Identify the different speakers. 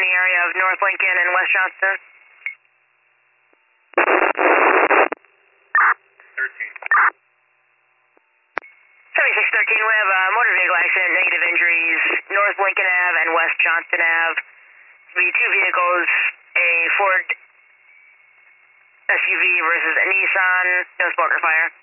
Speaker 1: in the area of North Lincoln and West Johnston? 7613, we have a motor vehicle accident, negative injuries, North Lincoln Ave and West Johnston Ave. Be two vehicles, a Ford SUV versus a Nissan, no smoke or fire.